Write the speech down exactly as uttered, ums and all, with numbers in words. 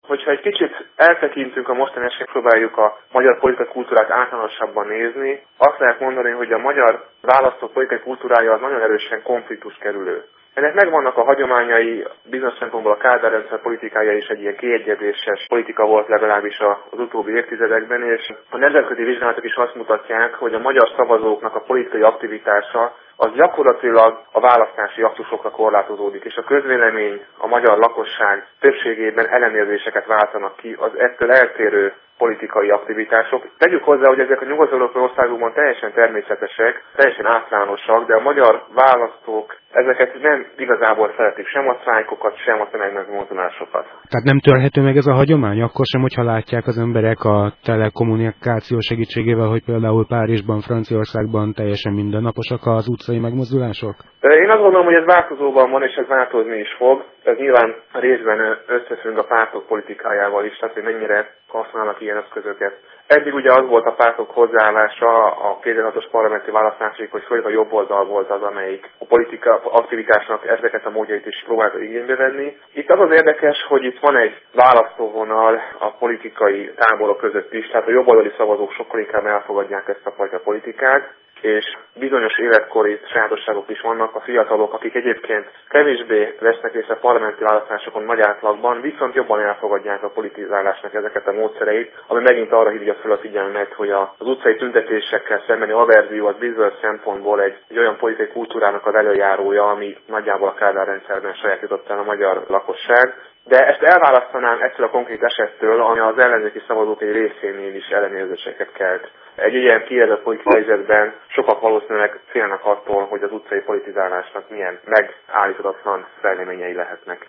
Hogyha egy kicsit eltekintünk a mostani esélyt, próbáljuk a magyar politikai kultúrát általánosabban nézni, azt lehet mondani, hogy a magyar választók politikai kultúrája az nagyon erősen konfliktus kerülő. Ennek megvannak a hagyományai, bizonyos szempontból a Kádár rendszer politikája is egy ilyen kiegyezéses politika volt legalábbis az utóbbi évtizedekben, és a nemzetközi vizsgálatok is azt mutatják, hogy a magyar szavazóknak a politikai aktivitása az gyakorlatilag a választási aktusokra korlátozódik, és a közvélemény, a magyar lakosság többségében ellenérzéseket váltanak ki az ettől eltérő politikai aktivitások. Tegyük hozzá, hogy ezek a nyugat-európai országokban teljesen természetesek, teljesen általánosak, de a magyar választók ezeket nem igazából szeretik, sem a sztrájkokat, sem a tömegmegmozdulásokat. Tehát nem törhető meg ez a hagyomány, akkor sem, hogyha látják az emberek a telekommunikáció segítségével, hogy például Párizsban, Franciaországban teljesen mindennaposak az utcai megmozdulások? Én azt gondolom, hogy ez változóban van, és ez változni is fog. Ez nyilván részben összefügg a pártok politikájával is, tehát hogy mennyire használnak ilyen eszközöket. Eddig ugye az volt a pártok hozzáállása a kétezer-hatos parlamenti választásig, hogy főleg a jobb oldal volt az, amelyik a politika aktivitásnak ezeket a módjait is próbálta igénybe venni. Itt az az érdekes, hogy itt van egy választóvonal a politikai táborok között is, tehát a jobboldali szavazók sokkal inkább elfogadják ezt a fajta politikát, és bizonyos életkori sajátosságok is vannak, a fiatalok, akik egyébként kevésbé vesznek részt a parlamenti választásokon nagy átlagban, viszont jobban elfogadják a politizálásnak ezeket a módszereit, ami megint arra hívja fel a figyelmet, hogy az utcai tüntetésekkel szembeni averzió az bizonyos szempontból egy, egy olyan politikai kultúrának az előjárója, ami nagyjából a Kádár rendszerben sajátított el a magyar lakosság. De ezt elválasztanám ettől a konkrét esettől, ami az ellenzéki szavazók egy részénél is ellenérzéseket kelt. Egy ilyen kijelölt politikai helyzetben sokak valószínűleg félnek attól, hogy az utcai politizálásnak milyen megállíthatatlan fejleményei lehetnek.